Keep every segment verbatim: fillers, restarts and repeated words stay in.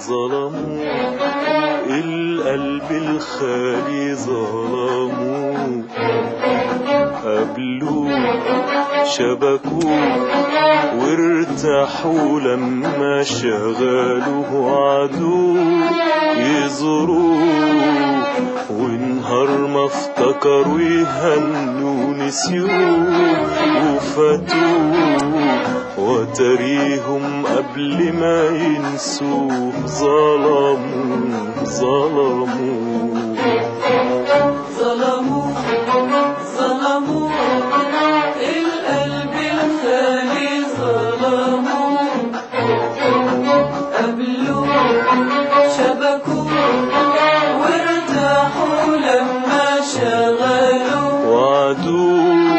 ظلموا القلب الخالي، ظلموا قبلوه شبكوه وارتاحوا لما شغلوه عدوه يزوروه، ونهار ما افتكروا يهنوا نسيوه وفاتوه، وتريهم قبل ما ينسوه ظلموا ظلموا ظلموا ظلموا القلب الخالي، ظلموا قبلوه شبكوه وارتاحوا لما شغلوه وعدوه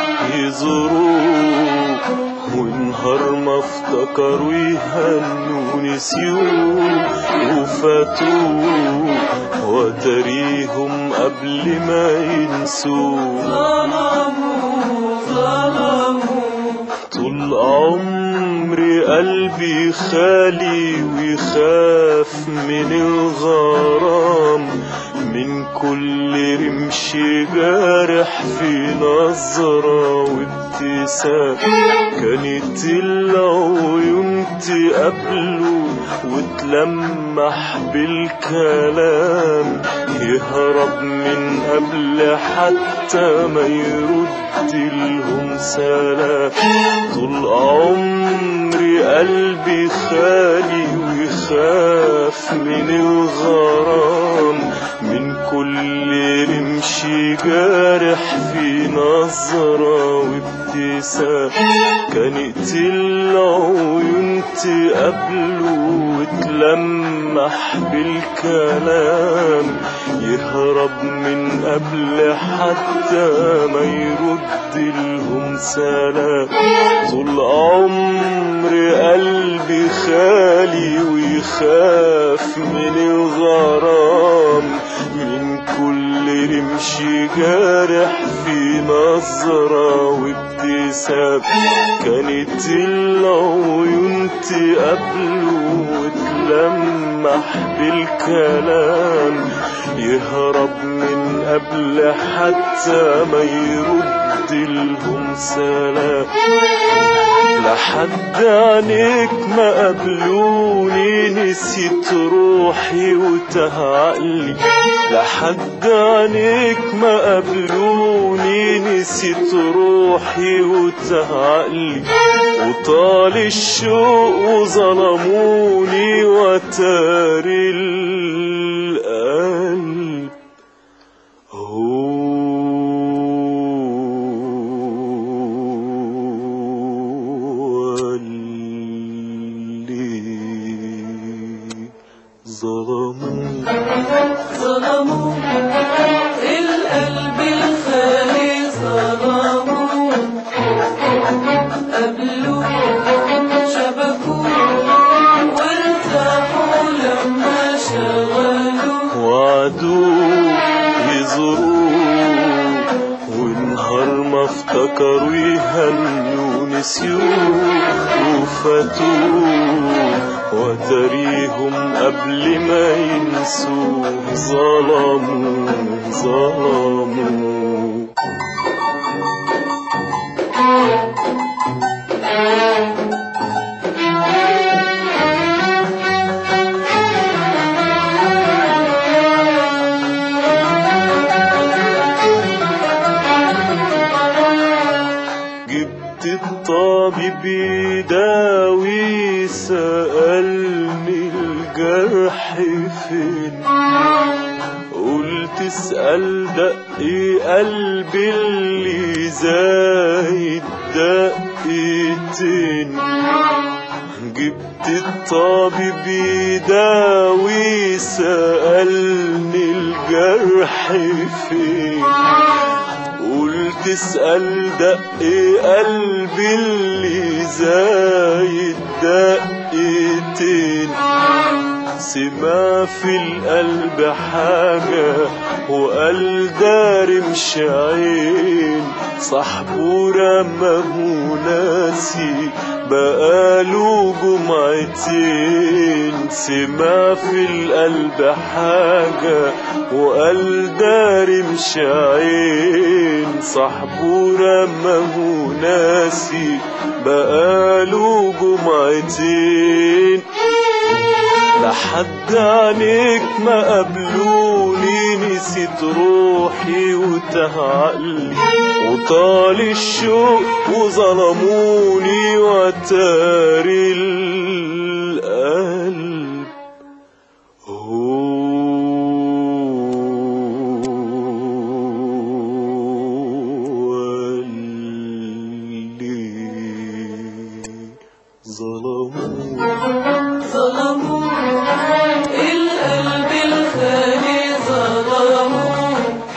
يزوروه، ونهار ما افتكروا يهنوا نسيوه وفاتوه، وتريهم قبل ما ينسوه ظلموا ظلموا. طول عمري قلبي خالي ويخاف من الغرام، من كل رمش جارح في نظرة وابتسام، كانت العيون تقابله وتلمح بالكلام، يهرب من قبل حتى ما يرد لهم سلام. طول عمري قلبي خالي ويخاف من الغرام، من كل رمش جارح في نظرة وابتسام، كانت العيون تقابله وتلمح بالكلام، يهرب من قبل حتى ما يرد لهم سلام. طول عمري قلبي خالي ويخاف من الغرام، من كل رمش جارح في نظرة وابتسام، كانت العيون تقابله وتلمح بالكلام، يهرب من قبل حتى ما يرد لهم سلام. لحد عينيك ما قبلوني نسيت روحي وتاه عقلي، لحد عينيك ما قبلوني نسيت روحي وتاه عقلي، وطال الشوق وظلموني وتاري القلب هو ظلموا ظلموا القلب الخالي، ظلموا قبلوه شبكوه وارتاحوا لما شغلوه، وعدوه يزوروه، ونهار ما افتكروا يهنوا نسيوه وفاتوه، وتريهم قبل ما ينسوه ظلموا ظلموا. جبت الطبيب يداوي، سألني الجرح فين، قلت اسأل دقي قلبي اللي زايد دقيتين. جبت الطبيب يداوي، سألني الجرح فين، قلت اسأل دقي قلبي اللي زايد دقيتين. سمع في القلب حاجة وقال داري مش عين، صاحبه رماه ناسي بقاله جمعتين سمع في القلب حاجة وقال داري مش عين صاحبه رماه ناسي بقاله جمعتين لحد عنيك ما قابلوني نسيت روحي وتاه عقلي وطال الشوق وظلموني وتاري القلب هو اللي ظلموني ظلموا القلب الخالي ظلموا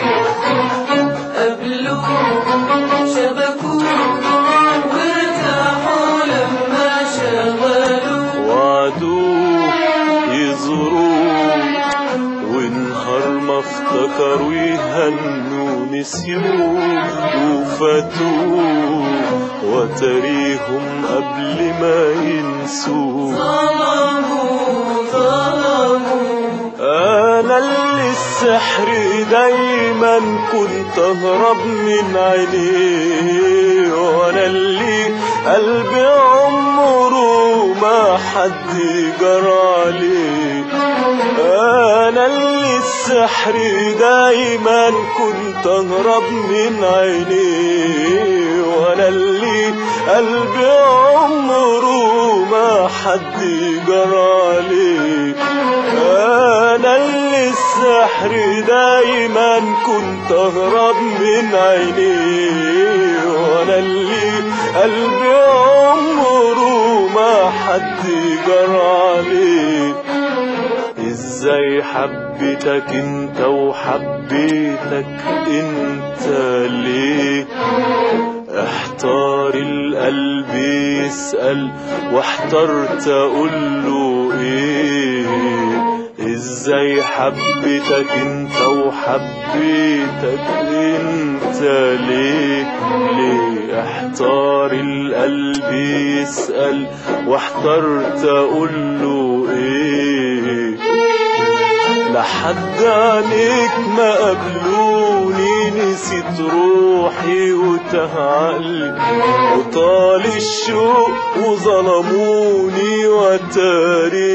قبلوا شبكوا وارتاحوا لما شغلوا وعدوه يزوروه ونهار ما افتكروا يهنوا نسيوه وفاتوه وتاريهم قبل ما ينسوه ظلموا ظلموا انا اللي السحر دايما كنت اهرب من عينيه وانا اللي قلبي عمره ما حد جرى عليه انا اللي السحر دايما كنت اهرب من عينيه وانا اللي قلبي عمره ما حد جرى عليه انا اللي السحر دايما كنت اهرب من عينيه وانا اللي قلبي عمره ما حد جرى عليه ازاي حبيتك انت وحبيتك انت ليه احتار القلب يسأل واحترت اقوله ايه ازاي حبيتك انت وحبيتك انت ليه ليه احتار القلب يسأل واحترت اقوله ايه لحد عنيك ما قابلوني نسيت روحي وتاه عقلي وطال الشوق وظلموني وتاري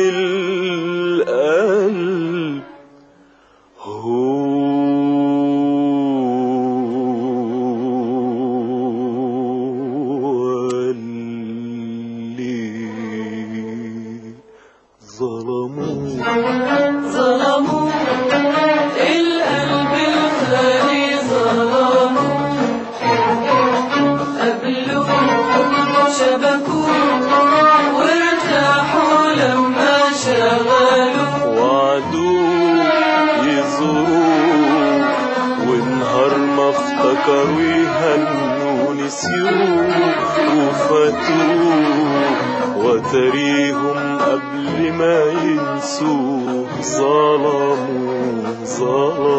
القلب هو اللي ظلموني ظلموا القلب الخالي ظلموا قبلوا شبكوا وارتاحوا لما شغلوا وعدوه يزوروه ونهار ما افتكروا يهنوا نسيوه وفاتوه وتاريهم قبل ما ينسوه ظلموا ظلموا